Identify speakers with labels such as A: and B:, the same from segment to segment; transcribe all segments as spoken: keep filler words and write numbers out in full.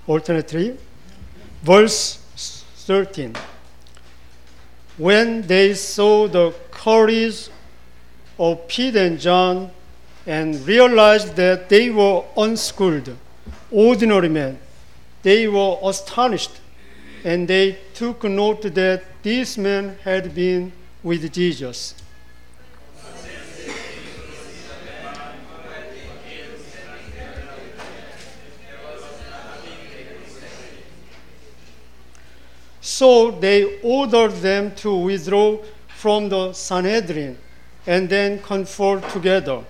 A: alternately. Verse thirteen. When they saw the courage of Peter and John and realized that they were unschooled, ordinary men, they were astonished, and they took note that these men had been with Jesus. So they ordered them to withdraw from the Sanhedrin and then confer together.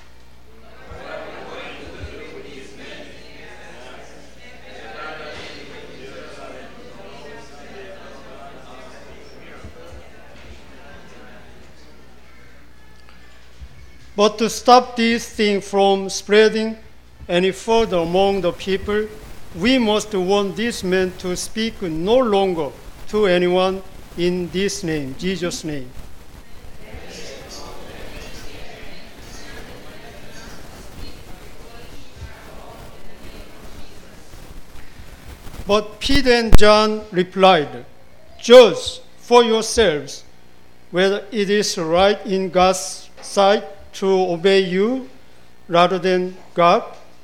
A: But to stop this thing from spreading any further among the people, we must warn these men to speak no longer to anyone in this name, Jesus' name. But Peter and John replied, "Judge for yourselves whether it is right in God's sight to obey you rather than God."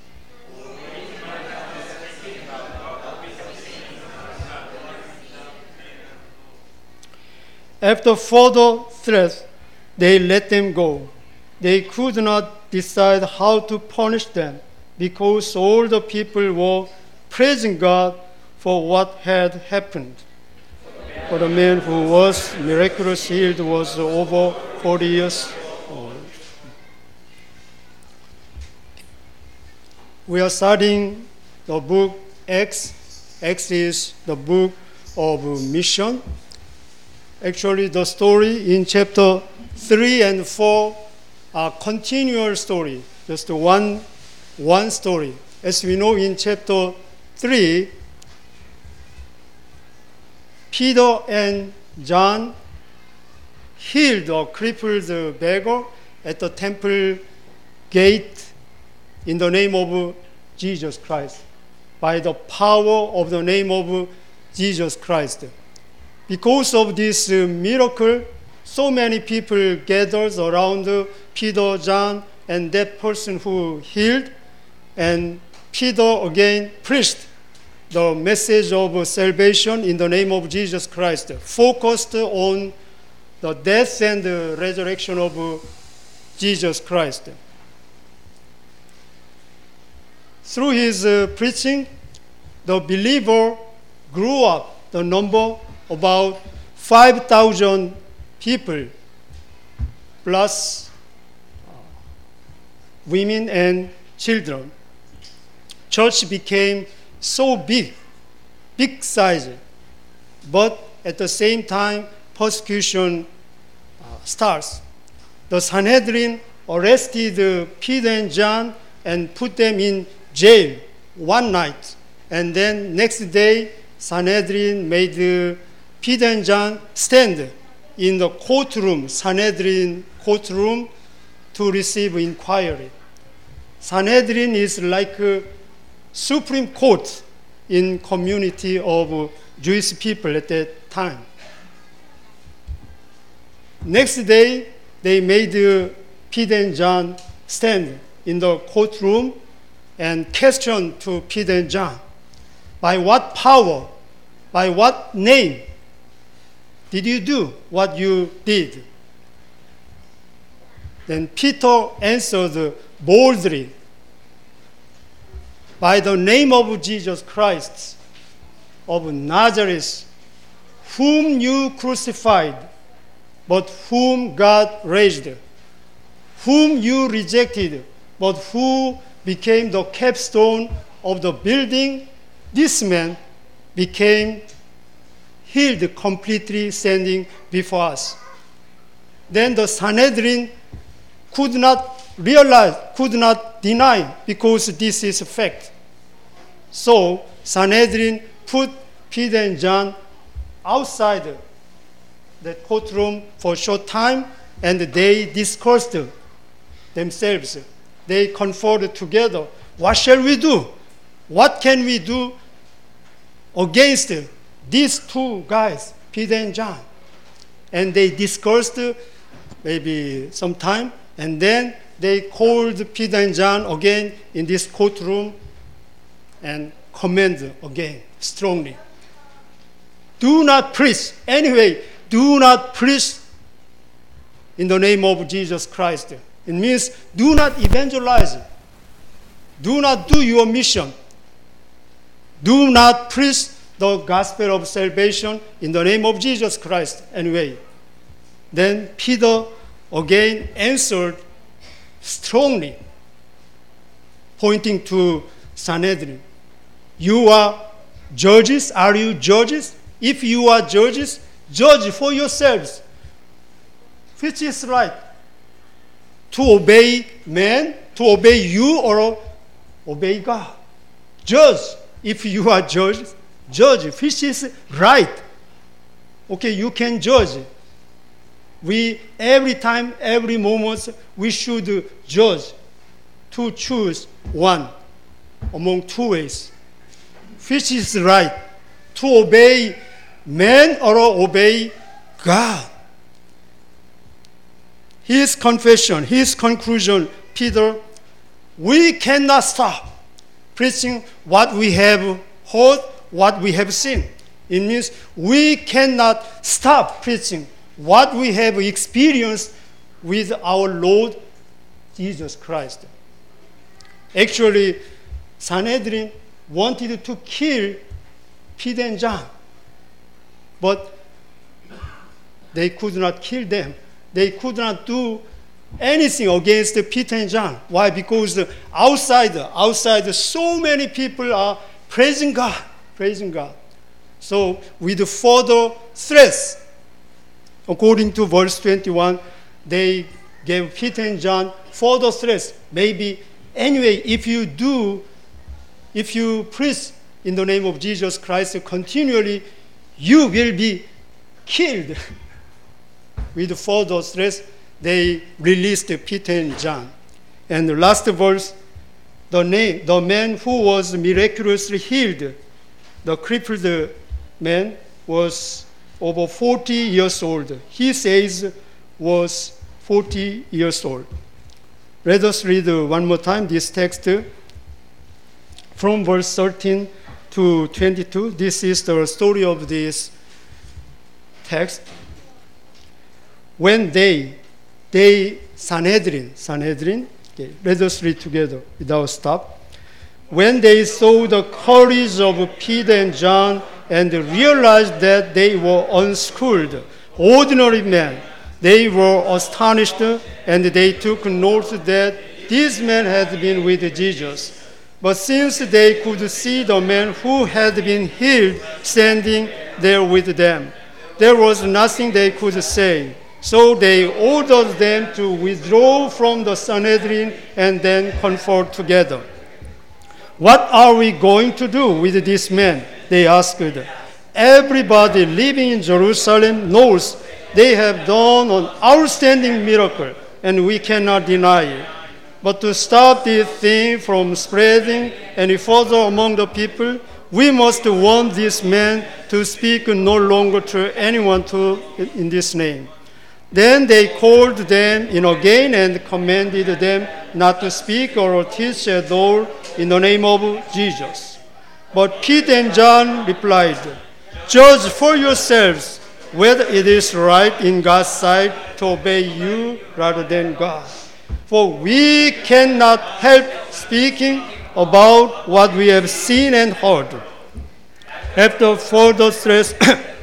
A: After further threats, they let them go. They could not decide how to punish them because all the people were praising God for what had happened. For the man who was miraculously healed was over forty years old. We are studying the book Acts. Acts is the book of mission. Actually, the story in chapter three and four are continual story, just one, one story. As we know, in chapter three, Peter and John healed a crippled beggar at the temple gate in the name of Jesus Christ, by the power of the name of Jesus Christ. Because of this miracle, so many people gathered around Peter, John, and that person who healed, and Peter again preached the message of salvation in the name of Jesus Christ, focused on the death and the resurrection of Jesus Christ. Through his uh, preaching, the believer grew up, the number about five thousand people, plus uh, women and children. Church became so big, big size, but at the same time, persecution uh, starts. The Sanhedrin arrested uh, Peter and John and put them in jail one night. And then next day, Sanhedrin made uh, Peter and John stand in the courtroom, Sanhedrin courtroom, to receive inquiry. Sanhedrin is like a Supreme Court in community of Jewish people at that time. Next day, they made uh, Peter and John stand in the courtroom and question to Peter and John, by what power, by what name did you do what you did? Then Peter answered boldly, by the name of Jesus Christ of Nazareth, whom you crucified, but whom God raised, whom you rejected, but who became the capstone of the building, this man became healed completely, standing before us. Then the Sanhedrin could not realize, could not deny, because this is a fact. So Sanhedrin put Peter and John outside the courtroom for a short time, and they discussed themselves. They conferred together. What shall we do? What can we do against these two guys, Peter and John. And they discussed maybe some time, and then they called Peter and John again in this courtroom and commanded again strongly. Do not preach. Anyway, do not preach in the name of Jesus Christ. It means do not evangelize. Do not do your mission. Do not preach the gospel of salvation in the name of Jesus Christ. Anyway, then Peter again answered strongly, pointing to Sanhedrin. You are judges? Are you judges? If you are judges, judge for yourselves. Which is right? To obey man, to obey you, or obey God? Judge. If you are judges, judge which is right. Okay, you can judge. We, every time, every moment, we should judge to choose one among two ways. Which is right? To obey man or obey God? His confession, his conclusion, Peter, we cannot stop preaching what we have heard, what we have seen. It means we cannot stop preaching what we have experienced with our Lord Jesus Christ. Actually, Sanhedrin wanted to kill Peter and John, but they could not kill them. They could not do anything against Peter and John. Why? Because outside, outside, so many people are praising God, praising God. So with further threats, according to verse twenty-one, they gave Peter and John further threats. Maybe, anyway, if you do, if you preach in the name of Jesus Christ continually, you will be killed. With further threats, they released Peter and John. And the last verse, the name, the man who was miraculously healed, the crippled man, was over forty years old. He says was forty years old. Let us read one more time this text from verse thirteen to twenty-two. This is the story of this text. When they, they, Sanhedrin, Sanhedrin, okay, let us read together without stop. When they saw the courage of Peter and John and realized that they were unschooled, ordinary men, they were astonished, and they took note that these men had been with Jesus. But since they could see the man who had been healed standing there with them, there was nothing they could say. So they ordered them to withdraw from the Sanhedrin and then confer together. What are we going to do with this man? They asked. Everybody living in Jerusalem knows they have done an outstanding miracle, and we cannot deny it. But to stop this thing from spreading any further among the people, we must warn this man to speak no longer to anyone to, in this name. Then they called them in again and commanded them not to speak or teach at all in the name of Jesus. But Peter and John replied, judge for yourselves whether it is right in God's sight to obey you rather than God. For we cannot help speaking about what we have seen and heard. After further threats,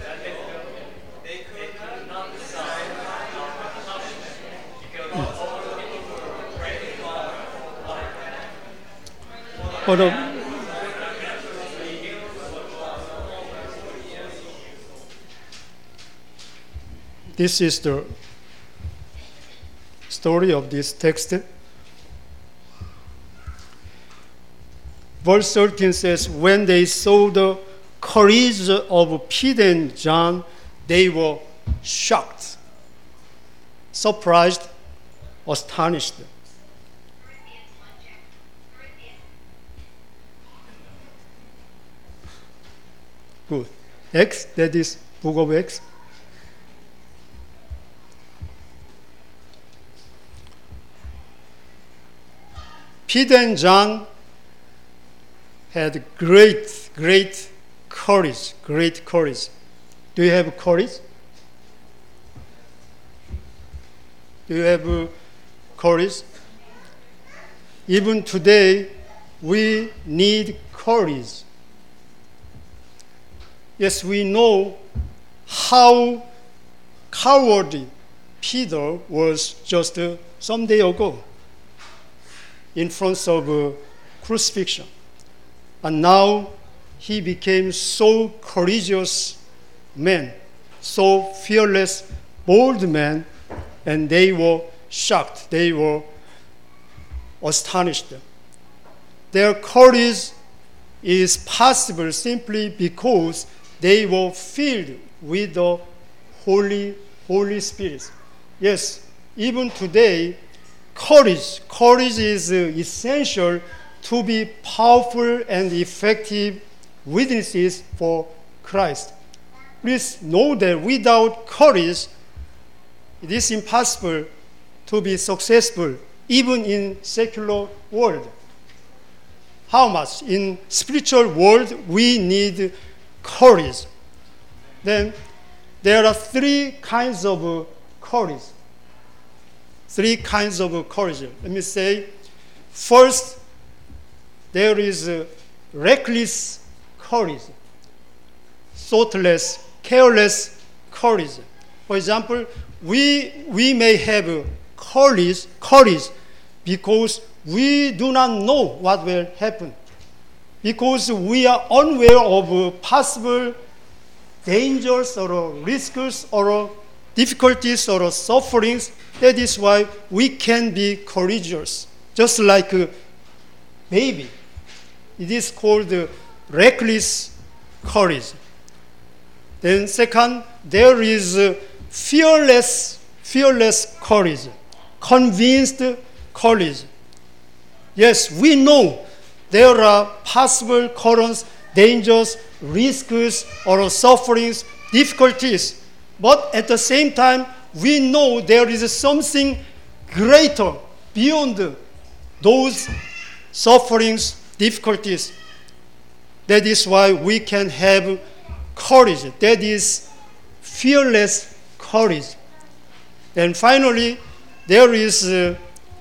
A: But, uh, this is the story of this text. Verse thirteen says, when they saw the courage of Peter and John, they were shocked, surprised, astonished. Good. Acts, that is book of Acts. Peter and John had great, great courage, great courage. Do you have courage? Do you have courage? Even today, we need courage. Yes, we know how cowardly Peter was just uh, some day ago in front of uh, crucifixion. And now he became so courageous man, so fearless, bold man, and they were shocked. They were astonished. Their courage is possible simply because they were filled with the Holy, Holy Spirit. Yes, even today, courage, courage is uh, essential to be powerful and effective witnesses for Christ. Please know that without courage, it is impossible to be successful even in secular world. How much? In spiritual world, we need courage. Then there are three kinds of uh, courage. Three kinds of uh, courage. Let me say, first, there is uh, reckless courage, thoughtless, careless courage. For example, we we may have uh, courage, courage because we do not know what will happen, because we are unaware of uh, possible dangers or risks or difficulties or sufferings. That is why we can be courageous, just like a baby. It is called uh, reckless courage. Then second, there is uh, fearless, fearless courage, convinced courage. Yes, we know there are possible currents, dangers, risks, or sufferings, difficulties. But at the same time, we know there is something greater beyond those sufferings, difficulties. That is why we can have courage. That is fearless courage. And finally, there is uh,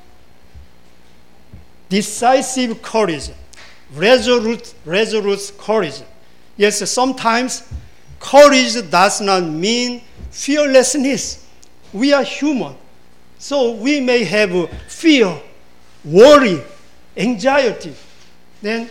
A: decisive courage, resolute, resolute courage. Yes, sometimes courage does not mean fearlessness. We are human, so we may have fear, worry, anxiety. Then,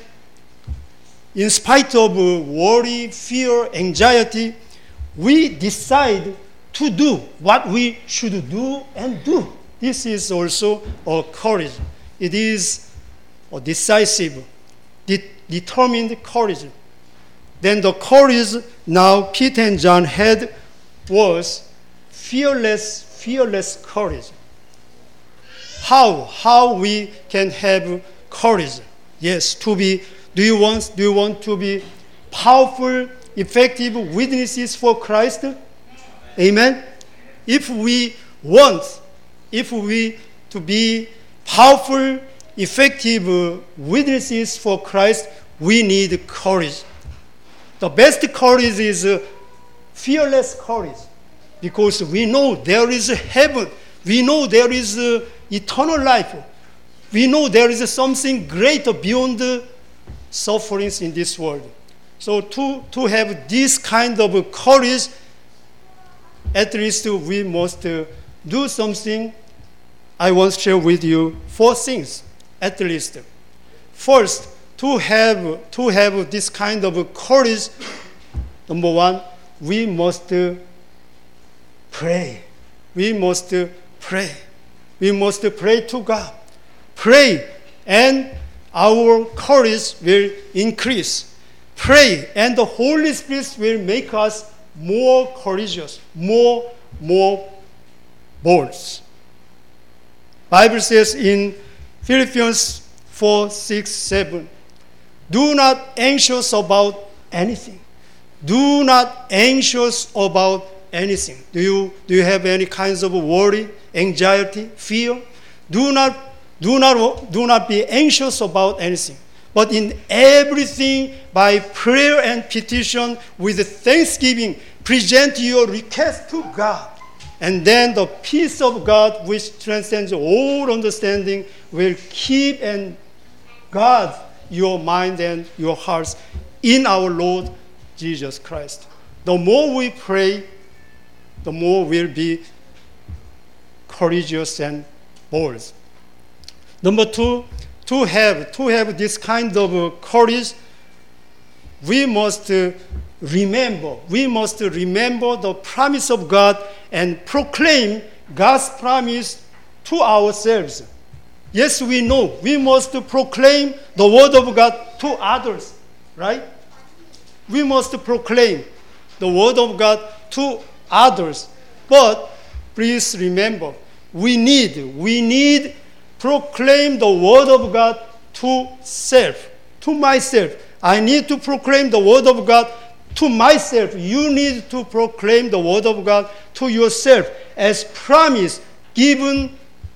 A: in spite of worry, fear, anxiety, we decide to do what we should do and do. This is also a courage. It is a decisive, de- determined courage. Then the courage now Peter and John had was fearless, fearless courage. How? How we can have courage? Yes, to be, do you want, do you want to be powerful, effective witnesses for Christ? Amen? If we want, if we to be powerful, effective witnesses for Christ, we need courage. The best courage is uh, fearless courage, because we know there is a heaven. We know there is uh, eternal life. We know there is uh, something greater beyond the sufferings in this world. So to, to have this kind of courage, at least we must uh, do something. I want to share with you four things, at least. First, to have, to have this kind of courage, number one, we must uh, pray. We must uh, pray. We must uh, pray to God. Pray, and our courage will increase. Pray, and the Holy Spirit will make us more courageous, more, more bold. Bible says in Philippians four, six, seven, do not anxious about anything, do not anxious about anything. Do you, do you have any kinds of worry, anxiety, fear? Do not, do not, do not be anxious about anything. But in everything, by prayer and petition, with thanksgiving, present your request to God. And then the peace of God, which transcends all understanding, will keep and guard your mind and your hearts in our Lord Jesus Christ. The more we pray, the more we'll be courageous and bold. Number two, to have, to have this kind of courage, we must remember, we must remember the promise of God and proclaim God's promise to ourselves. Yes, we know we must proclaim the word of God to others, right? We must proclaim the word of God to others. But please remember, we need, we need proclaim the word of God to self, to myself. I need to proclaim the word of God to myself. You need to proclaim the word of God to yourself as promise given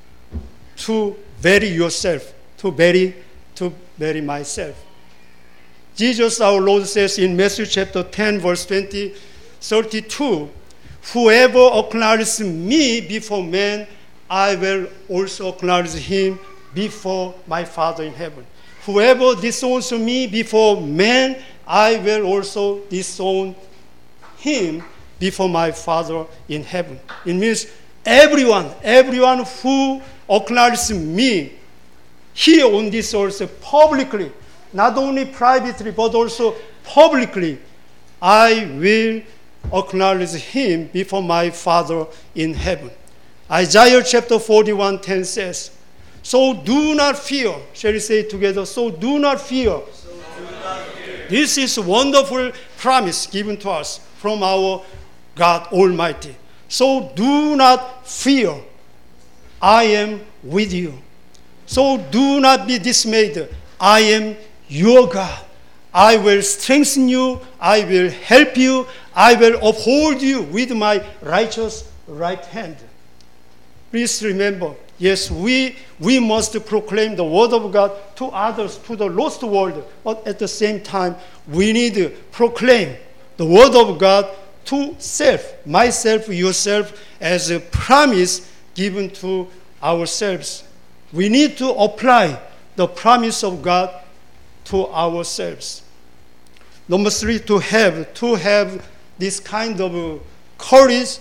A: to bury yourself, to bury, to bury myself. Jesus our Lord says in Matthew chapter ten, verse twenty, thirty-two, whoever acknowledges me before men, I will also acknowledge him before my Father in heaven. Whoever disowns me before men, I will also disown him before my Father in heaven. It means everyone, everyone who acknowledges me here on this earth publicly, not only privately but also publicly, I will acknowledge him before my Father in heaven. Isaiah chapter forty-one ten says, so do not fear. Shall we say it together? So do not fear. So do not fear. This is a wonderful promise given to us from our God Almighty. So do not fear. I am with you. So do not be dismayed. I am your God. I will strengthen you. I will help you. I will uphold you with my righteous right hand. Please remember, yes, we, we must proclaim the word of God to others, to the lost world. But at the same time, we need to proclaim the word of God to self, myself, yourself, as a promise given to ourselves. We need to apply the promise of God to ourselves. Number three, to have, to have this kind of courage,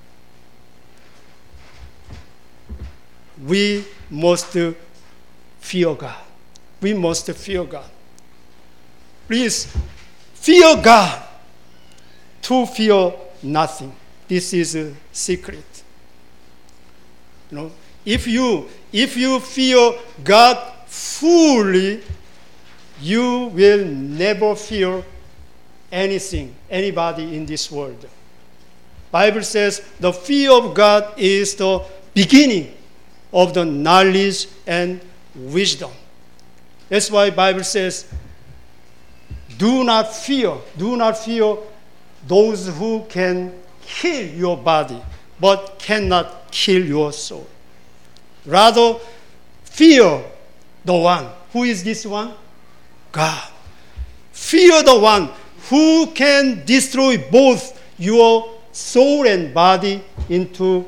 A: we must fear God. We must fear God. Please, fear God. To fear nothing. This is a secret. You know, if you if you fear God fully, you will never fear anything, anybody in this world. Bible says the fear of God is the beginning of the knowledge and wisdom. That's why Bible says, do not fear, do not fear those who can kill your body, but cannot kill your soul. Rather, fear the one. Who is this one? God. Fear the one who can destroy both your soul and body into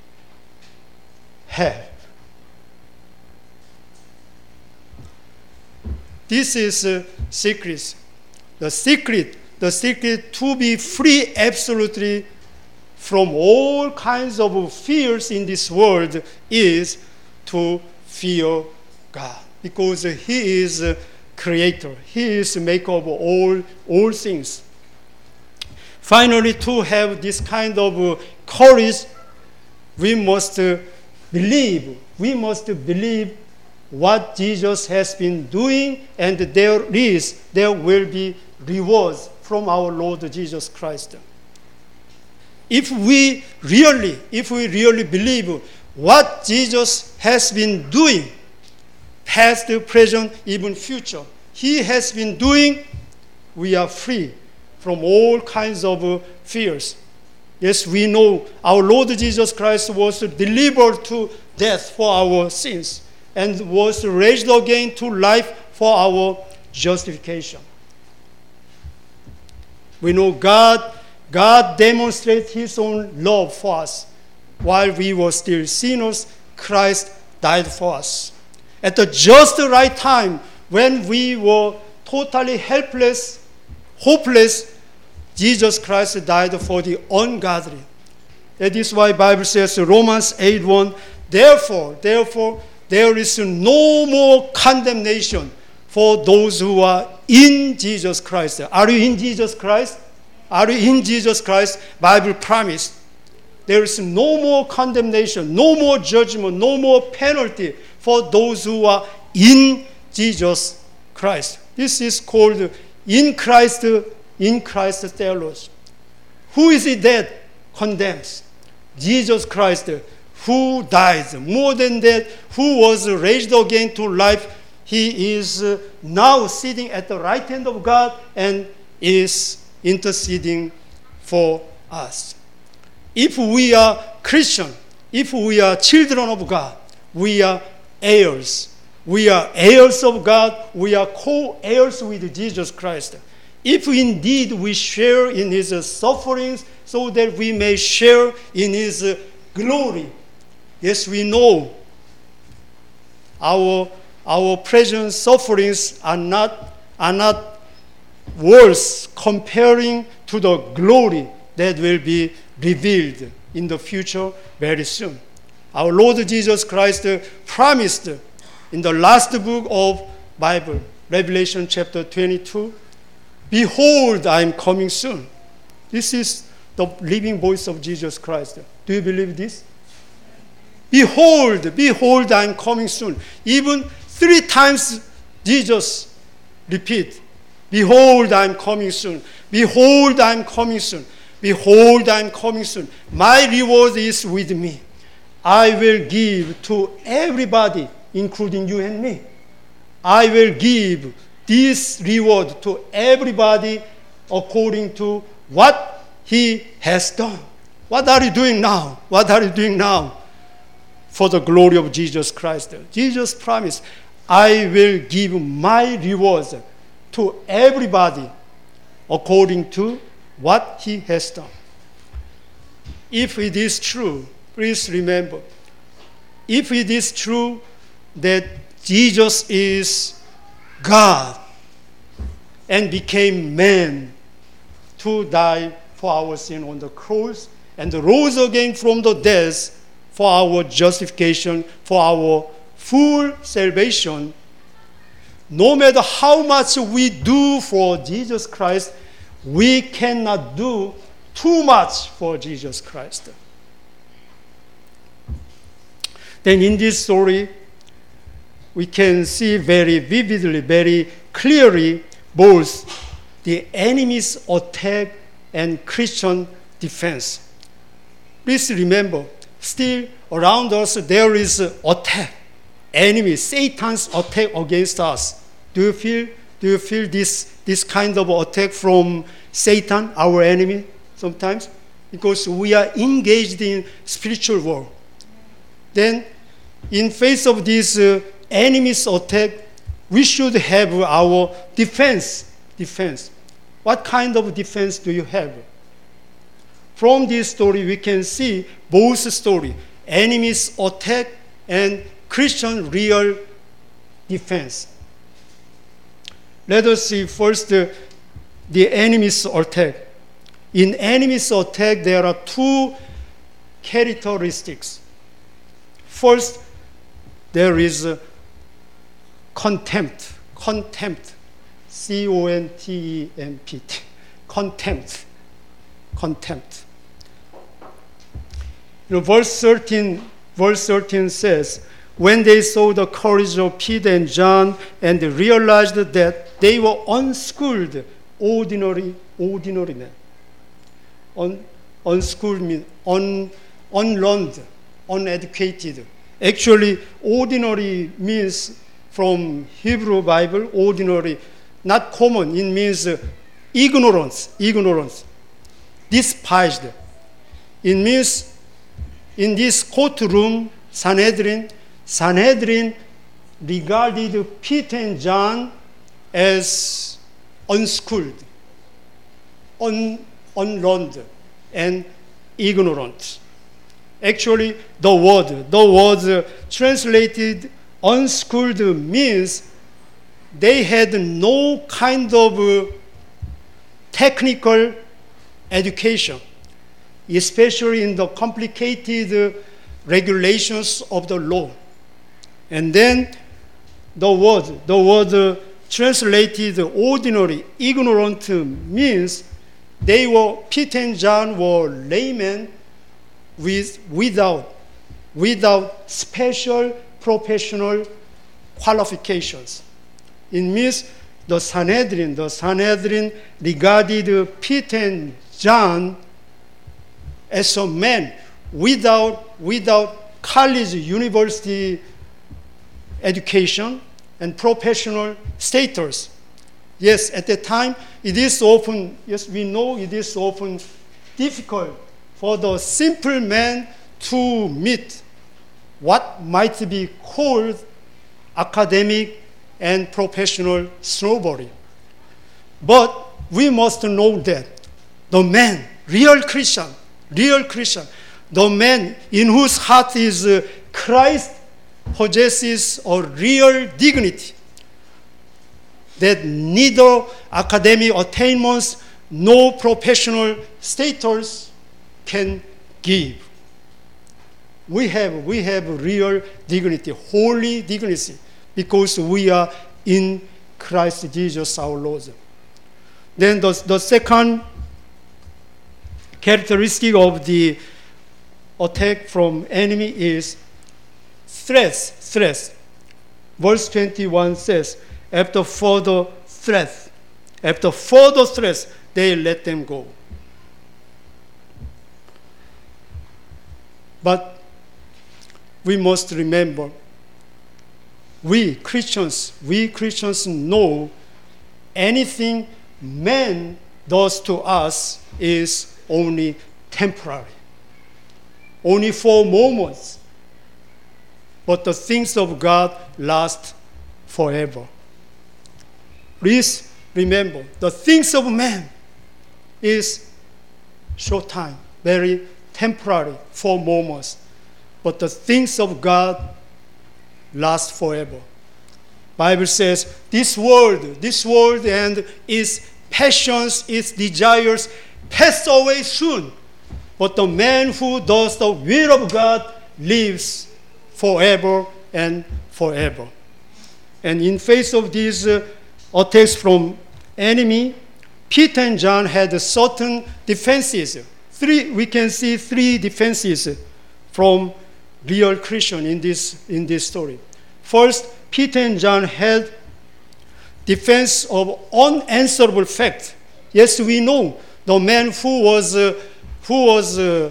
A: hell. This is a secret. The secret, the secret to be free absolutely from all kinds of fears in this world is to fear God. Because He is a creator. He is the maker of all, all things. Finally, to have this kind of courage, we must believe. We must believe what Jesus has been doing, and there is, there will be rewards from our Lord Jesus Christ. If we really, if we really believe what Jesus has been doing, past, present, even future, He has been doing, we are free from all kinds of uh, fears. Yes, we know our Lord Jesus Christ was delivered to death for our sins and was raised again to life for our justification. We know God, God demonstrated his own love for us. While we were still sinners, Christ died for us. At the just right time, when we were totally helpless, hopeless, Jesus Christ died for the ungodly. That is why the Bible says, Romans eight one, therefore, therefore, there is no more condemnation for those who are in Jesus Christ. Are you in Jesus Christ? Are you in Jesus Christ? Bible promised. There is no more condemnation, no more judgment, no more penalty for those who are in Jesus Christ. This is called in Christ, in Christ telos. Who is it that condemns? Jesus Christ, who died. More than that, who was raised again to life. He is now sitting at the right hand of God and is interceding for us. If we are Christian, if we are children of God, we are heirs. We are heirs of God. We are co-heirs with Jesus Christ. If indeed we share in his sufferings so that we may share in his glory. Yes, we know our, our present sufferings are not, are not worse comparing to the glory that will be revealed in the future very soon. Our Lord Jesus Christ promised in the last book of Bible, Revelation chapter twenty-two, behold, I am coming soon. This is the living voice of Jesus Christ. Do you believe this? Behold, behold, I am coming soon. Even three times Jesus repeat, behold, I am coming soon. Behold, I am coming soon. Behold, I am coming soon. My reward is with me. I will give to everybody, including you and me. I will give this reward to everybody according to what he has done. What are you doing now? What are you doing now? For the glory of Jesus Christ. Jesus promised, I will give my rewards to everybody according to what he has done. If it is true, please remember, if it is true that Jesus is God and became man to die for our sin on the cross and rose again from the dead for our justification, for our full salvation, no matter how much we do for Jesus Christ, we cannot do too much for Jesus Christ. Then in this story, we can see very vividly, very clearly, both the enemy's attack and Christian defense. Please remember, still around us there is attack, enemy, Satan's attack against us. Do you feel? Do you feel this this kind of attack from Satan, our enemy, sometimes? Because we are engaged in spiritual war. Then, in face of this uh, enemy's attack, we should have our defense. Defense. What kind of defense do you have? From this story, we can see both stories, enemy's attack and Christian real defense. Let us see first uh, the enemy's attack. In enemy's attack, there are two characteristics. First, there is uh, contempt. Contempt. C O N T E M P T. Contempt. Contempt. You know, verse thirteen, verse thirteen says, when they saw the courage of Peter and John and they realized that they were unschooled, ordinary, ordinary men. Un, unschooled means un, unlearned, uneducated. Actually, ordinary means from Hebrew Bible, ordinary, not common. It means uh, ignorance, ignorance, despised. It means in this courtroom, Sanhedrin, Sanhedrin regarded Peter and John as unschooled, un, unlearned, and ignorant. Actually, the word, the word translated unschooled means they had no kind of technical education, especially in the complicated regulations of the law. And then the word, the word translated ordinary, ignorant means they were, Peter and John were laymen with, without, without special professional qualifications. It means the Sanhedrin, the Sanhedrin regarded Peter and John as a man without, without college, university education and professional status. Yes, at the time, it is often, yes, we know it is often difficult for the simple man to meet what might be called academic and professional snowboarding. But we must know that the man, real Christian, real Christian, the man in whose heart is uh, Christ possesses a real dignity that neither academic attainments nor professional status can give. We have, we have real dignity, holy dignity, because we are in Christ Jesus our Lord. Then the, the second characteristic of the attack from enemy is threats, threats. Verse twenty-one says, after further threats, after further threats, they let them go. But we must remember, we Christians, we Christians know anything man does to us is only temporary, only for moments. But the things of God last forever. Please remember, the things of man is short time, very temporary, for moments. But the things of God last forever. Bible says, this world, this world and its passions, its desires pass away soon. But the man who does the will of God lives forever and forever. And in face of these uh, attacks from enemy, Peter and John had certain defenses. Three, we can see three defenses from real Christian in this, in this story. First, Peter and John had defense of unanswerable fact. Yes, we know the man who was uh, who was uh,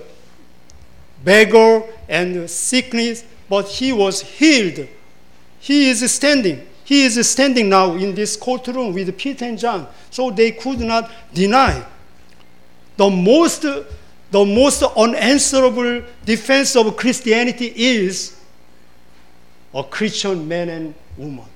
A: beggar and sickness, but he was healed. He is standing. He is standing now in this courtroom with Peter and John, so they could not deny. The most, the most unanswerable defense of Christianity is a Christian man and woman.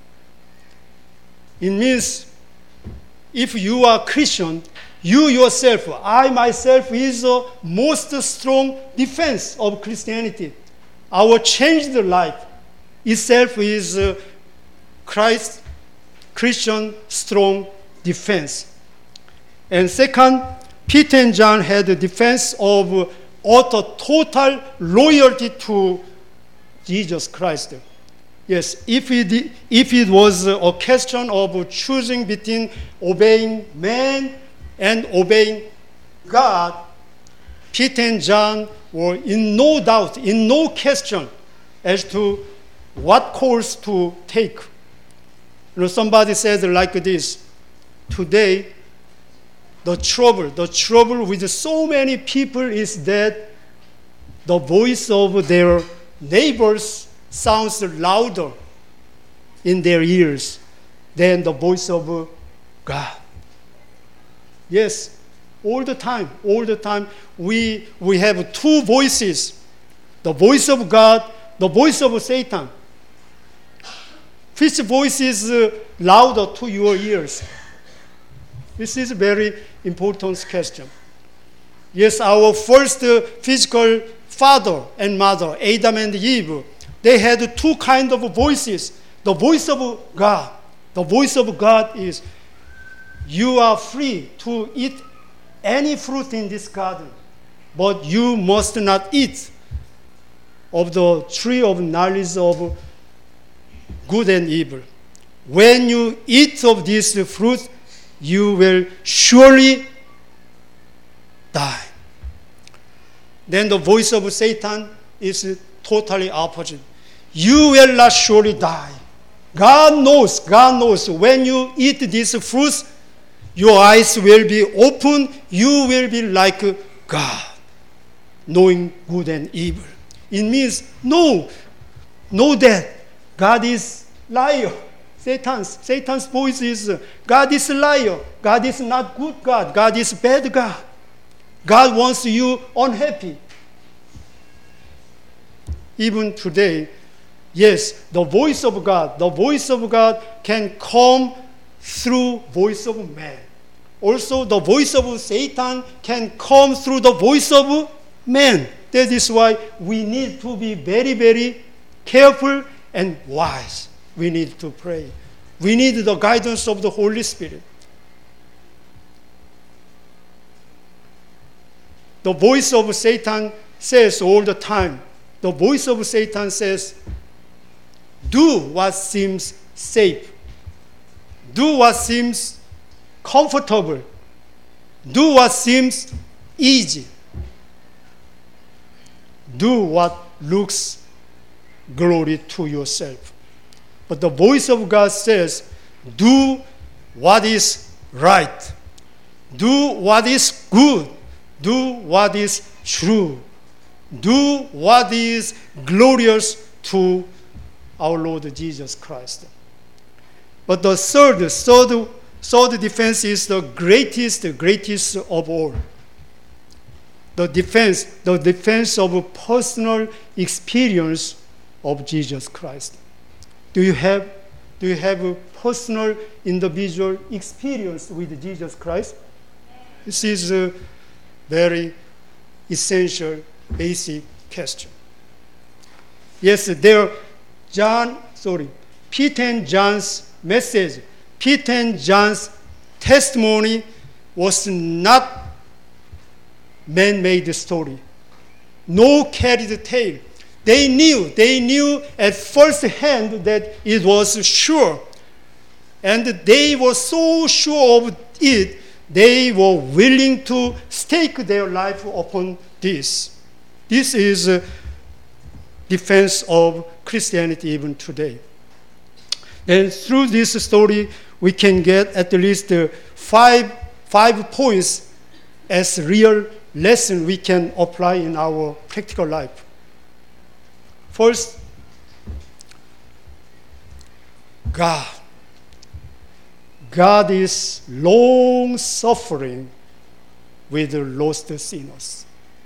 A: It means if you are Christian, you yourself, I myself, is the most strong defense of Christianity. Our changed life itself is uh, Christ, Christian strong defense. And second, Peter and John had the defense of utter total loyalty to Jesus Christ. Yes, if it, if it was a question of choosing between obeying man and obeying God, Peter and John were in no doubt, in no question as to what course to take. You know, somebody said like this, today the trouble, the trouble with so many people is that the voice of their neighbors sounds louder in their ears than the voice of God. Yes, all the time, all the time, we, we have two voices. The voice of God, the voice of Satan. Which voice is uh, louder to your ears? This is a very important question. Yes, our first uh, physical father and mother, Adam and Eve, they had two kinds of voices. The voice of God. The voice of God is, you are free to eat any fruit in this garden, but you must not eat of the tree of knowledge of good and evil. When you eat of this fruit, you will surely die. Then the voice of Satan is totally opposite. You will not surely die. God knows, God knows, when you eat these fruits, your eyes will be open, you will be like God, knowing good and evil. It means, no, know that God is liar. Satan's, Satan's voice is, God is a liar. God is not good God. God is bad God. God wants you unhappy. Even today, yes, the voice of God, the voice of God can come through voice of man. Also, the voice of Satan can come through the voice of man. That is why we need to be very, very careful and wise. We need to pray. We need the guidance of the Holy Spirit. The voice of Satan says all the time, the voice of Satan says, do what seems safe. Do what seems comfortable. Do what seems easy. Do what looks glory to yourself. But the voice of God says, do what is right. Do what is good. Do what is true. Do what is glorious to our Lord Jesus Christ. But the third, third, third defense is the greatest, the greatest of all. The defense, the defense of personal experience of Jesus Christ. Do you have, do you have a personal, individual experience with Jesus Christ? This is a very essential, basic question. Yes, there, John, sorry, Peter and John's message, Peter and John's testimony was not man-made story. No carried tale. They knew, they knew at first hand that it was sure. And they were so sure of it, they were willing to stake their life upon this. This is a defense of Christianity even today. And through this story, we can get at least five, five points as real lesson we can apply in our practical life. First, God. God is long-suffering with lost sinners.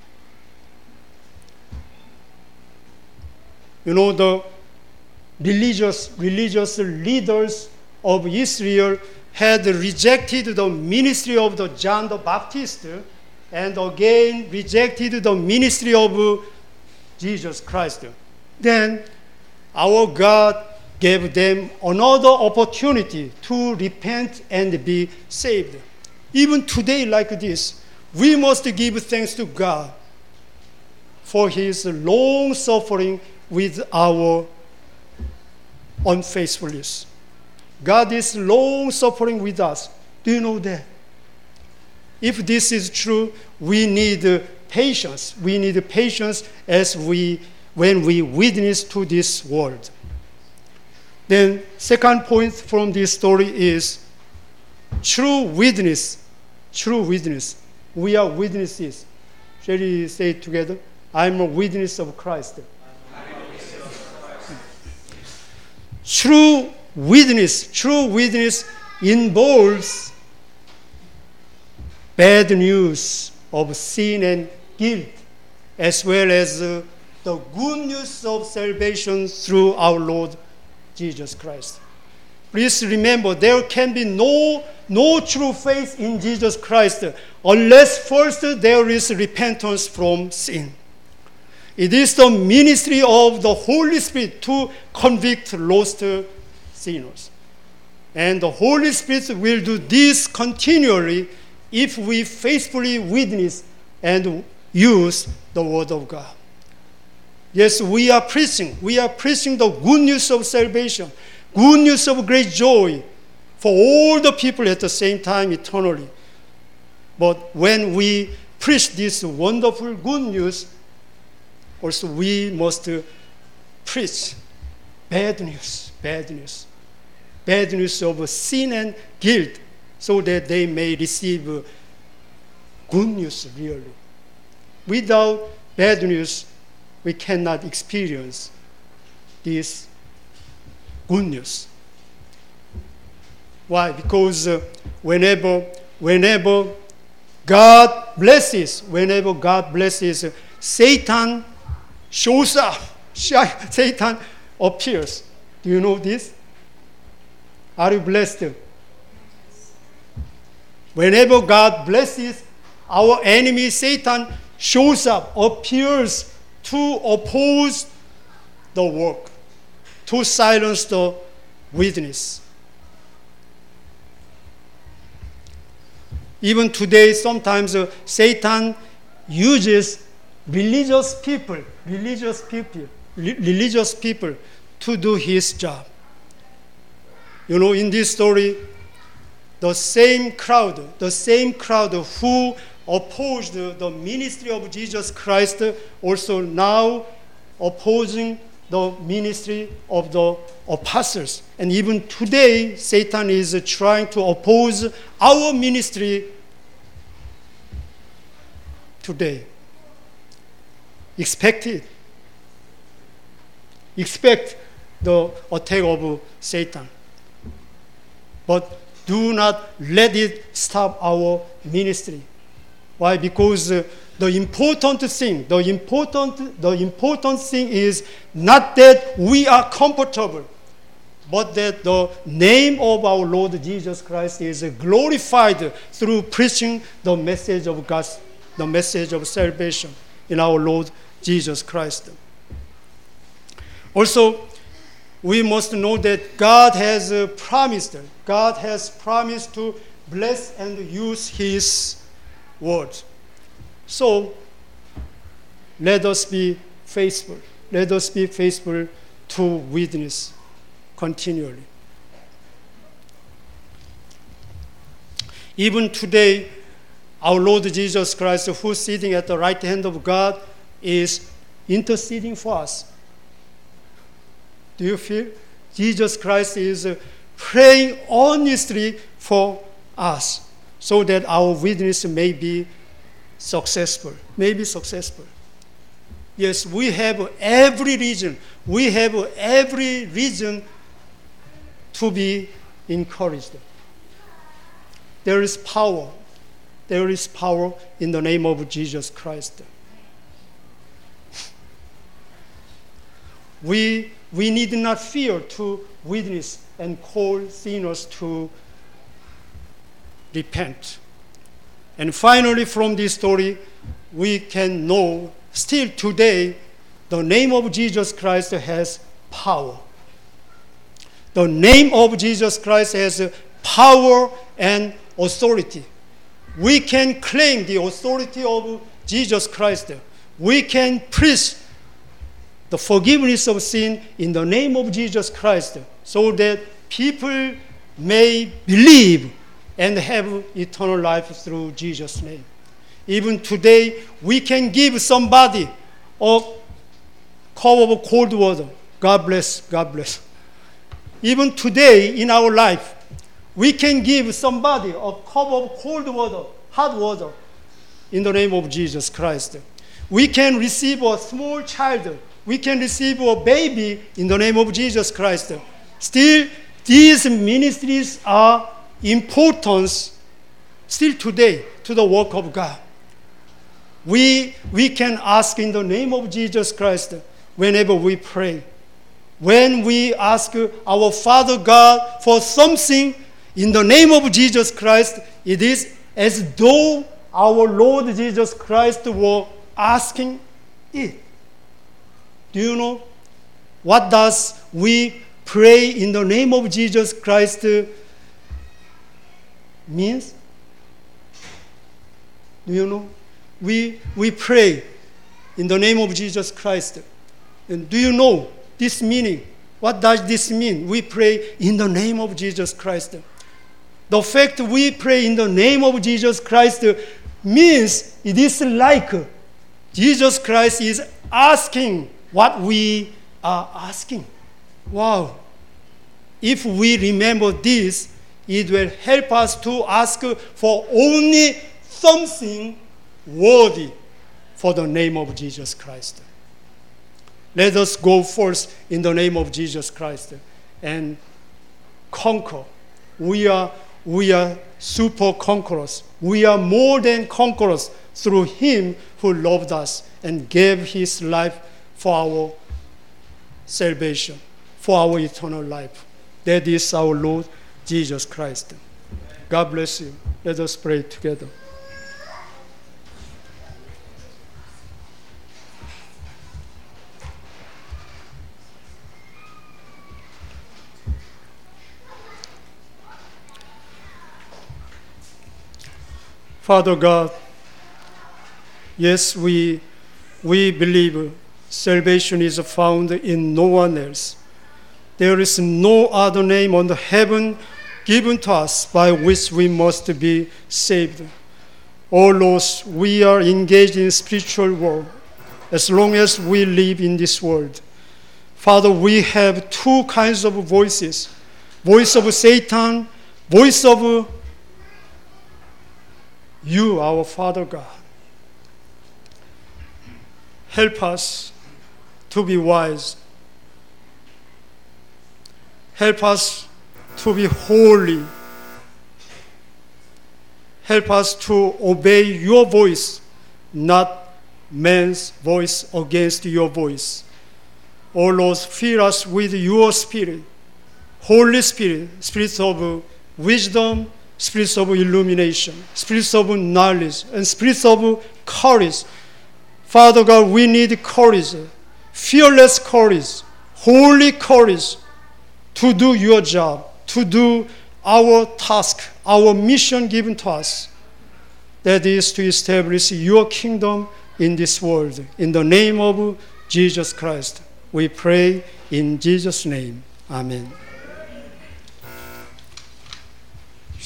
A: You know, the religious, religious leaders of Israel had rejected the ministry of the John the Baptist and again rejected the ministry of Jesus Christ. Then our God gave them another opportunity to repent and be saved. Even today like this, we must give thanks to God for his long suffering with our unfaithfulness. God is long suffering with us. Do you know that? If this is true, we need patience. We need patience as we when we witness to this world. Then second point from this story is true witness. True witness. We are witnesses. Shall we say it together? I'm a witness of Christ. True witness, true witness involves bad news of sin and guilt, as well as uh, the good news of salvation through our Lord Jesus Christ. Please remember, there can be no, no true faith in Jesus Christ unless first there is repentance from sin. It is the ministry of the Holy Spirit to convict lost sinners. And the Holy Spirit will do this continually if we faithfully witness and use the Word of God. Yes, we are preaching. We are preaching the good news of salvation, good news of great joy for all the people at the same time eternally. But when we preach this wonderful good news, also we must preach bad news, bad news, bad news of sin and guilt, so that they may receive good news really. Without bad news, we cannot experience this good news. Why? Because uh, whenever, whenever God blesses, whenever God blesses, uh, Satan shows up. Satan appears. Do you know this? Are you blessed? Whenever God blesses, our enemy Satan shows up, appears to oppose the work, to silence the witness. Even today, sometimes uh, Satan uses religious people, religious people, re- religious people to do his job. You know, in this story, the same crowd, the same crowd who opposed the ministry of Jesus Christ also now opposing the ministry of the apostles. And even today, Satan is trying to oppose our ministry today. Expect it. Expect the attack of Satan. But do not let it stop our ministry. Why? Because uh, the important thing, the important, the important thing is not that we are comfortable, but that the name of our Lord Jesus Christ is glorified through preaching the message of God, the message of salvation in our Lord Jesus Christ. Also, we must know that God has uh, promised, God has promised to bless and use His word. So, let us be faithful. Let us be faithful to witness continually. Even today, our Lord Jesus Christ, who is sitting at the right hand of God, is interceding for us. Do you feel? Jesus Christ is praying earnestly for us so that our witness may be successful, may be successful. Yes, we have every reason, we have every reason to be encouraged. There is power, there is power in the name of Jesus Christ. We, we need not fear to witness and call sinners to repent. And finally, from this story, we can know still today the name of Jesus Christ has power. The name of Jesus Christ has power and authority. We can claim the authority of Jesus Christ. We can preach the forgiveness of sin in the name of Jesus Christ so that people may believe and have eternal life through Jesus' name. Even today, we can give somebody a cup of cold water. God bless, God bless. Even today in our life, we can give somebody a cup of cold water, hot water, in the name of Jesus Christ. We can receive a small child. We can receive a baby in the name of Jesus Christ. Still, these ministries are important still today. to the work of God. We, we can ask in the name of Jesus Christ whenever we pray. When we ask our Father God for something in the name of Jesus Christ, it is as though our Lord Jesus Christ were asking it. Do you know what does we pray in the name of Jesus Christ means? Do you know? We, we pray in the name of Jesus Christ. And do you know this meaning? What does this mean? We pray in the name of Jesus Christ. The fact we pray in the name of Jesus Christ means it is like Jesus Christ is asking what we are asking. Wow. If we remember this, it will help us to ask for only something worthy for the name of Jesus Christ. Let us go first in the name of Jesus Christ and conquer. We are, we are super conquerors. We are more than conquerors through Him who loved us and gave His life for our salvation, for our eternal life. That is our Lord Jesus Christ. God bless you. Let us pray together. Father God, yes, we, we believe salvation is found in no one else. There is no other name under heaven given to us by which we must be saved. Oh Lord, we are engaged in spiritual war as long as we live in this world. Father, we have two kinds of voices. Voice of Satan, voice of you, our Father God. Help us to be wise. Help us to be holy. Help us to obey your voice, not man's voice against your voice. Oh Lord, fill us with your Spirit, Holy Spirit, Spirit of wisdom, Spirit of illumination, Spirit of knowledge, and Spirit of courage. Father God, we need courage, fearless courage, holy courage to do your job, to do our task, our mission given to us. That is to establish your kingdom in this world. In the name of Jesus Christ, we pray in Jesus' name. Amen.